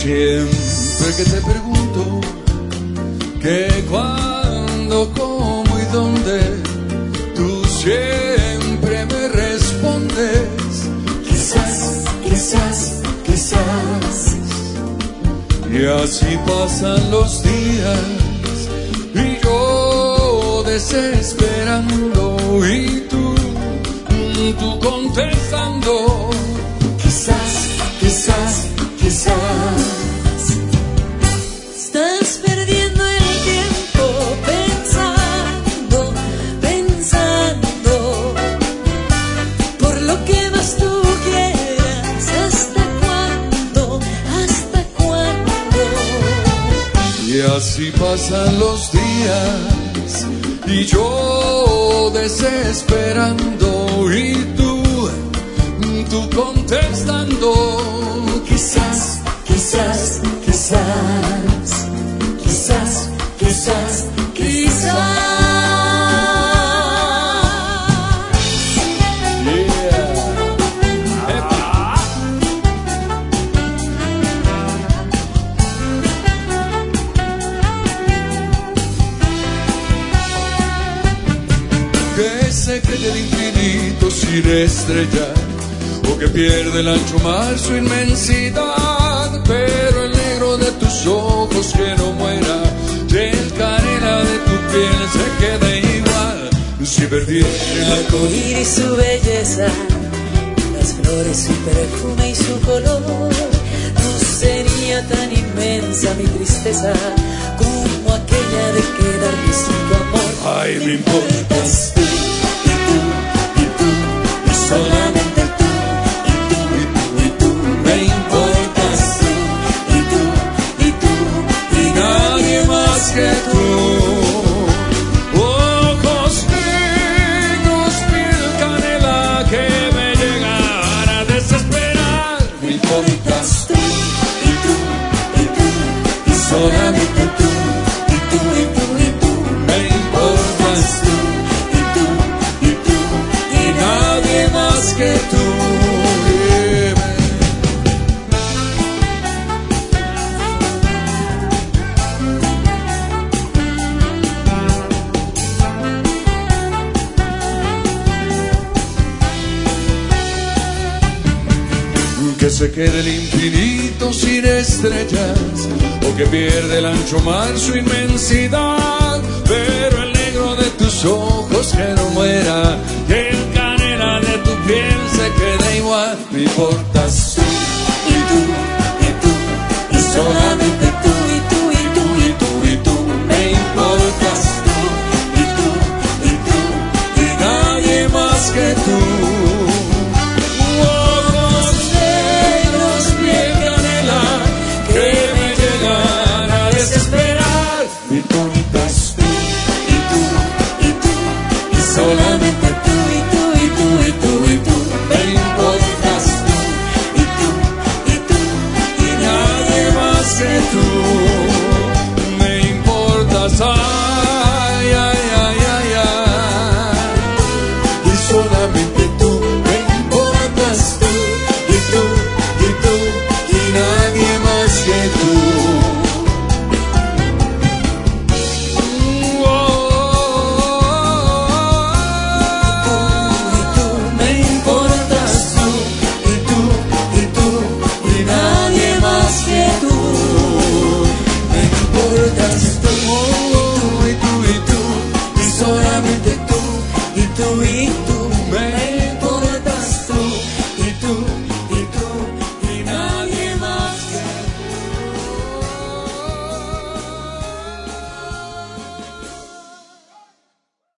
Siempre que te pregunto que cuándo, cómo y dónde, tú siempre me respondes quizás, quizás, quizás. Y así pasan los días y yo desesperando y tú contestando quizás, quizás, quizás. Estás perdiendo el tiempo pensando, pensando por lo que más tú quieras. ¿Hasta cuándo? ¿Hasta cuándo? Y así pasan los días y yo desesperando y tú contestando quizás, quizás, quizás, quizás, quizás, quizás. Yeah. Que se cree el infinito sin estrellas, o que pierde el ancho mar su inmensidad, pero el negro de tus ojos que no muera, y el canela de tu piel se quede igual. Si perdiera el arco iris su belleza, las flores su perfume y su color, no sería tan inmensa mi tristeza como aquella de quedarme sin tu amor. Ay, me importas tú, y tú, y solamente tú. Que tú, ojos negros, piel canela que me llegan a desesperar. Me importas tú, y tú, y tú, y solamente tú, y tú, y tú, y tú. Me importas tú, y tú, y nadie más que tú. Que se quede el infinito sin estrellas, o que pierde el ancho mar su inmensidad, pero el negro de tus ojos que no muera, y el canela de tu piel se quede igual. Me importas tú.